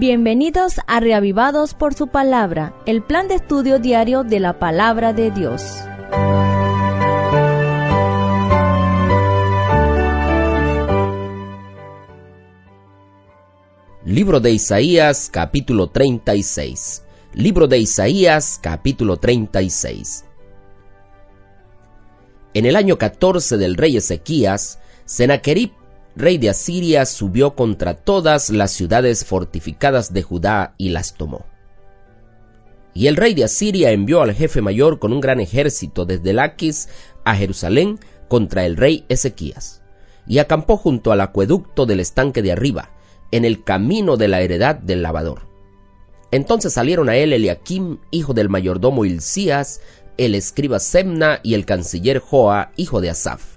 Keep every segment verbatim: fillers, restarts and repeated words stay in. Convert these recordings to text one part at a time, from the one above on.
Bienvenidos a Reavivados por su Palabra, el plan de estudio diario de la Palabra de Dios. Libro de Isaías, capítulo treinta y seis. Libro de Isaías, capítulo treinta y seis. En el año catorce del rey Ezequías, Sennacherib, rey de Asiria, subió contra todas las ciudades fortificadas de Judá y las tomó. Y el rey de Asiria envió al jefe mayor con un gran ejército desde Laquis a Jerusalén contra el rey Ezequías, y acampó junto al acueducto del estanque de arriba, en el camino de la heredad del lavador. Entonces salieron a él Eliaquim, hijo del mayordomo Hilcías, el escriba Sebna y el canciller Joa, hijo de Asaf.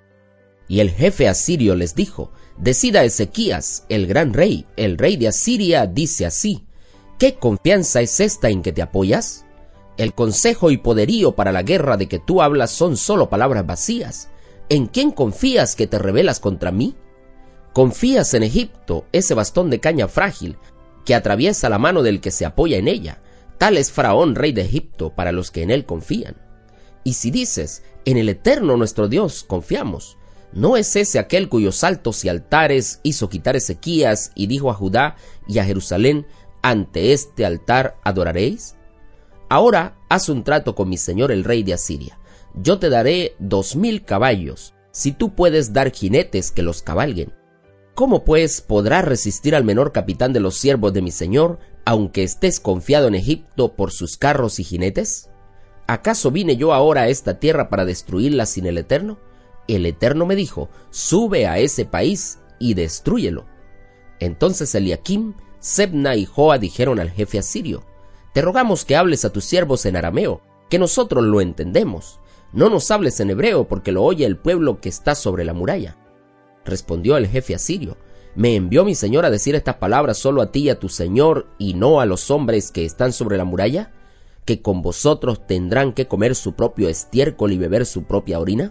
Y el jefe asirio les dijo: Decida Ezequías, el gran rey, el rey de Asiria, dice así: ¿Qué confianza es esta en que te apoyas? El consejo y poderío para la guerra de que tú hablas son solo palabras vacías. ¿En quién confías que te rebelas contra mí? Confías en Egipto, ese bastón de caña frágil, que atraviesa la mano del que se apoya en ella. Tal es Faraón, rey de Egipto, para los que en él confían. Y si dices: en el Eterno nuestro Dios confiamos, ¿no es ese aquel cuyos altos y altares hizo quitar Ezequías y dijo a Judá y a Jerusalén: ante este altar adoraréis? Ahora haz un trato con mi señor el rey de Asiria. Yo te daré dos mil caballos, si tú puedes dar jinetes que los cabalguen. ¿Cómo pues podrás resistir al menor capitán de los siervos de mi señor, aunque estés confiado en Egipto por sus carros y jinetes? ¿Acaso vine yo ahora a esta tierra para destruirla sin el Eterno? El Eterno me dijo: sube a ese país y destrúyelo. Entonces Eliaquim, Sebna y Joa dijeron al jefe asirio: te rogamos que hables a tus siervos en arameo, que nosotros lo entendemos. No nos hables en hebreo, porque lo oye el pueblo que está sobre la muralla. Respondió el jefe asirio: ¿me envió mi señor a decir estas palabras solo a ti y a tu señor, y no a los hombres que están sobre la muralla, que con vosotros tendrán que comer su propio estiércol y beber su propia orina?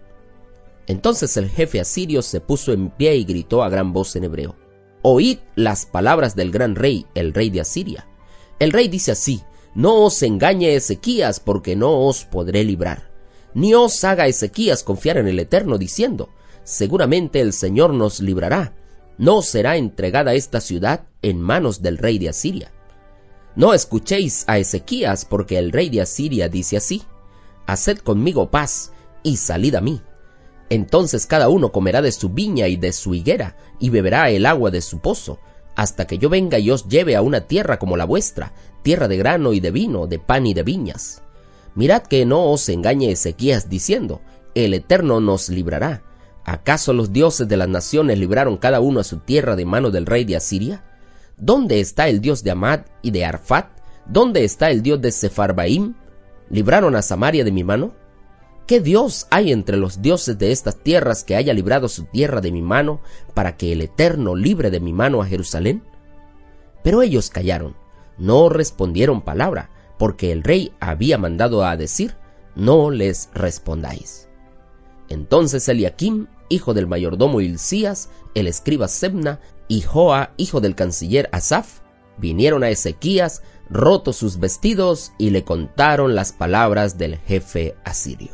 Entonces el jefe asirio se puso en pie y gritó a gran voz en hebreo: oíd las palabras del gran rey, el rey de Asiria. El rey dice así: no os engañe Ezequías, porque no os podré librar, ni os haga Ezequías confiar en el Eterno, diciendo: seguramente el Señor nos librará. No será entregada esta ciudad en manos del rey de Asiria. No escuchéis a Ezequías, porque el rey de Asiria dice así: haced conmigo paz y salid a mí. Entonces cada uno comerá de su viña y de su higuera, y beberá el agua de su pozo, hasta que yo venga y os lleve a una tierra como la vuestra, tierra de grano y de vino, de pan y de viñas. Mirad que no os engañe Ezequías diciendo: el Eterno nos librará. ¿Acaso los dioses de las naciones libraron cada uno a su tierra de mano del rey de Asiria? ¿Dónde está el Dios de Amad y de Arfat? ¿Dónde está el Dios de Sefarbaim? ¿Libraron a Samaria de mi mano? ¿Qué Dios hay entre los dioses de estas tierras que haya librado su tierra de mi mano, para que el Eterno libre de mi mano a Jerusalén? Pero ellos callaron, no respondieron palabra, porque el rey había mandado a decir: no les respondáis. Entonces Eliaquim, hijo del mayordomo Hilcías, el escriba Sebna, y Joa, hijo del canciller Asaf, vinieron a Ezequías, rotos sus vestidos, y le contaron las palabras del jefe asirio.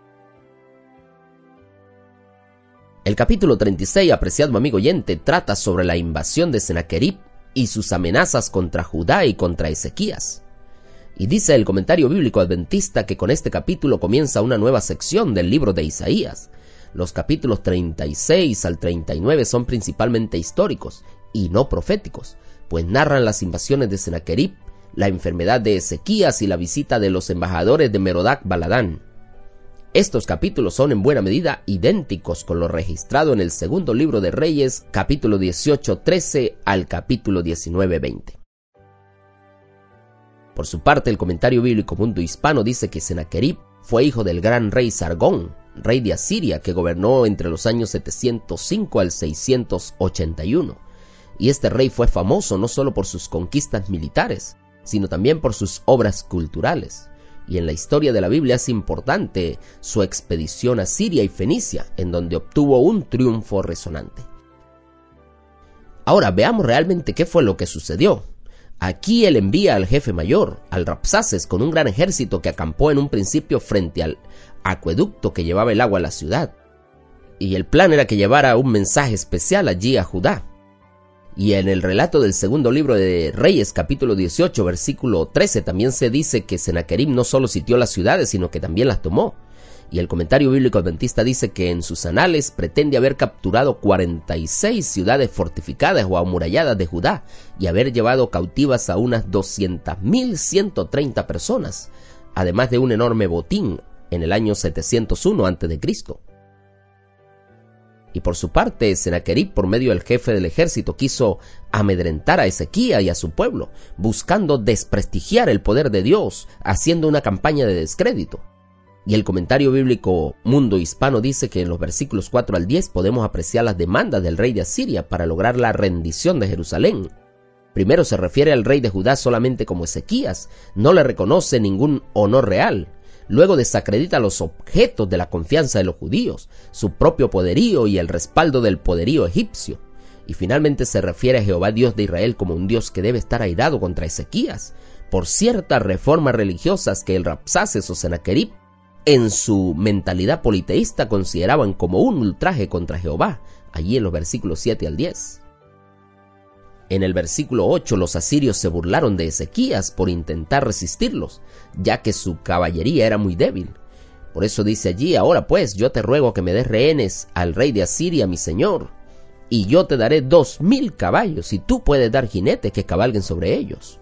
El capítulo treinta y seis, apreciado amigo oyente, trata sobre la invasión de Sennacherib y sus amenazas contra Judá y contra Ezequías. Y dice el comentario bíblico adventista que con este capítulo comienza una nueva sección del libro de Isaías. Los capítulos treinta y seis al treinta y nueve son principalmente históricos y no proféticos, pues narran las invasiones de Sennacherib, la enfermedad de Ezequías y la visita de los embajadores de Merodac Baladán. Estos capítulos son en buena medida idénticos con lo registrado en el segundo libro de Reyes, capítulo dieciocho trece al capítulo diecinueve veinte. Por su parte, el comentario bíblico Mundo Hispano dice que Sennacherib fue hijo del gran rey Sargón, rey de Asiria, que gobernó entre los años setecientos cinco al seiscientos ochenta y uno. Y este rey fue famoso no solo por sus conquistas militares, sino también por sus obras culturales. Y en la historia de la Biblia es importante su expedición a Siria y Fenicia, en donde obtuvo un triunfo resonante. Ahora veamos realmente qué fue lo que sucedió. Aquí él envía al jefe mayor, al Rabsaces, con un gran ejército que acampó en un principio frente al acueducto que llevaba el agua a la ciudad. Y el plan era que llevara un mensaje especial allí a Judá. Y en el relato del segundo libro de Reyes, capítulo dieciocho, versículo trece, también se dice que Sennacherib no solo sitió las ciudades, sino que también las tomó. Y el comentario bíblico adventista dice que en sus anales pretende haber capturado cuarenta y seis ciudades fortificadas o amuralladas de Judá y haber llevado cautivas a unas doscientas mil ciento treinta personas, además de un enorme botín en el año setecientos uno antes de Cristo. Y por su parte, Sennacherib, por medio del jefe del ejército, quiso amedrentar a Ezequías y a su pueblo, buscando desprestigiar el poder de Dios, haciendo una campaña de descrédito. Y el comentario bíblico Mundo Hispano dice que en los versículos cuatro al diez podemos apreciar las demandas del rey de Asiria para lograr la rendición de Jerusalén. Primero se refiere al rey de Judá solamente como Ezequías, no le reconoce ningún honor real. Luego desacredita los objetos de la confianza de los judíos, su propio poderío y el respaldo del poderío egipcio. Y finalmente se refiere a Jehová Dios de Israel como un Dios que debe estar airado contra Ezequías por ciertas reformas religiosas que el Rabsaces o Sennacherib en su mentalidad politeísta consideraban como un ultraje contra Jehová, allí en los versículos siete al diez. En el versículo ocho, los asirios se burlaron de Ezequías por intentar resistirlos, ya que su caballería era muy débil. Por eso dice allí: ahora pues, yo te ruego que me des rehenes al rey de Asiria, mi señor, y yo te daré dos mil caballos, y tú puedes dar jinetes que cabalguen sobre ellos.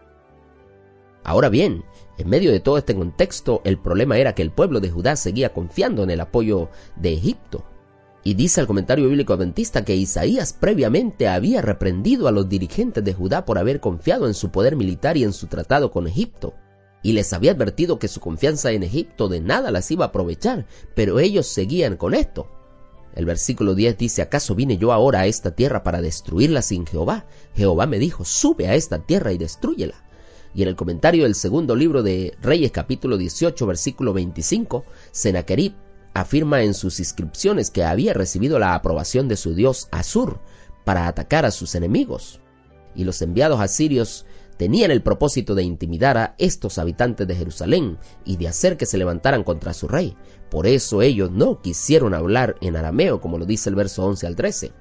Ahora bien, en medio de todo este contexto, el problema era que el pueblo de Judá seguía confiando en el apoyo de Egipto. Y dice el comentario bíblico adventista que Isaías previamente había reprendido a los dirigentes de Judá por haber confiado en su poder militar y en su tratado con Egipto, y les había advertido que su confianza en Egipto de nada las iba a aprovechar, pero ellos seguían con esto. El versículo diez dice: ¿acaso vine yo ahora a esta tierra para destruirla sin Jehová? Jehová me dijo: sube a esta tierra y destrúyela. Y en el comentario del segundo libro de Reyes, capítulo dieciocho, versículo veinticinco, Sennacherib afirma en sus inscripciones que había recibido la aprobación de su dios Asur para atacar a sus enemigos. Y los enviados asirios tenían el propósito de intimidar a estos habitantes de Jerusalén y de hacer que se levantaran contra su rey. Por eso ellos no quisieron hablar en arameo, como lo dice el verso once al trece.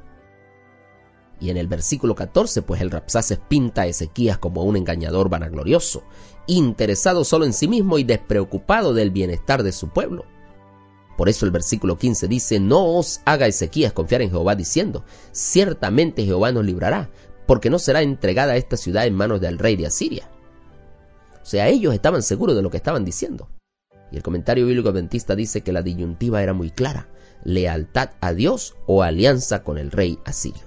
Y en el versículo catorce, pues el Rabsaces pinta a Ezequías como un engañador vanaglorioso, interesado solo en sí mismo y despreocupado del bienestar de su pueblo. Por eso el versículo quince dice: no os haga Ezequías confiar en Jehová diciendo: ciertamente Jehová nos librará, porque no será entregada esta ciudad en manos del rey de Asiria. O sea, ellos estaban seguros de lo que estaban diciendo. Y el comentario bíblico adventista dice que la disyuntiva era muy clara: lealtad a Dios o alianza con el rey asirio.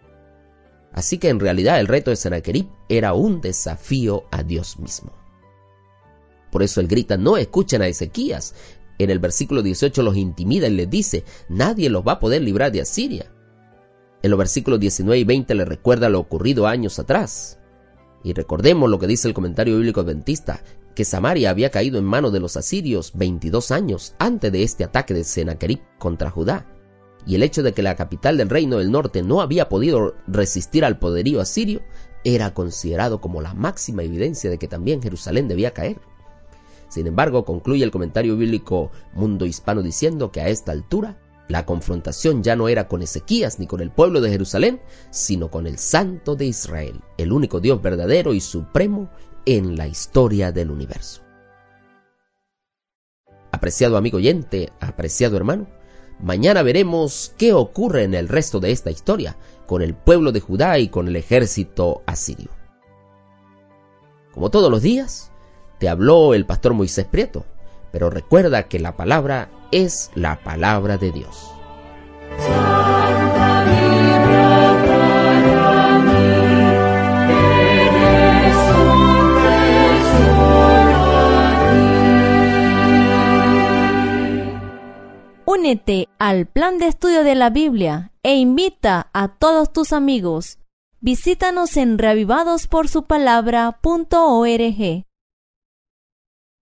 Así que en realidad el reto de Sennacherib era un desafío a Dios mismo. Por eso él grita: no escuchen a Ezequías. En el versículo dieciocho los intimida y les dice: nadie los va a poder librar de Asiria. En los versículos diecinueve y veinte le recuerda lo ocurrido años atrás. Y recordemos lo que dice el comentario bíblico adventista, que Samaria había caído en manos de los asirios veintidós años antes de este ataque de Sennacherib contra Judá. Y el hecho de que la capital del reino del norte no había podido resistir al poderío asirio era considerado como la máxima evidencia de que también Jerusalén debía caer. Sin embargo, concluye el comentario bíblico Mundo Hispano diciendo que a esta altura la confrontación ya no era con Ezequías ni con el pueblo de Jerusalén, sino con el Santo de Israel, el único Dios verdadero y supremo en la historia del universo. Apreciado amigo oyente, apreciado hermano, mañana veremos qué ocurre en el resto de esta historia con el pueblo de Judá y con el ejército asirio. Como todos los días, te habló el pastor Moisés Prieto, pero recuerda que la palabra es la palabra de Dios. Santa Biblia para mí, eres un tesoro a mí. Únete al plan de estudio de la Biblia e invita a todos tus amigos. Visítanos en reavivados por su palabra punto org.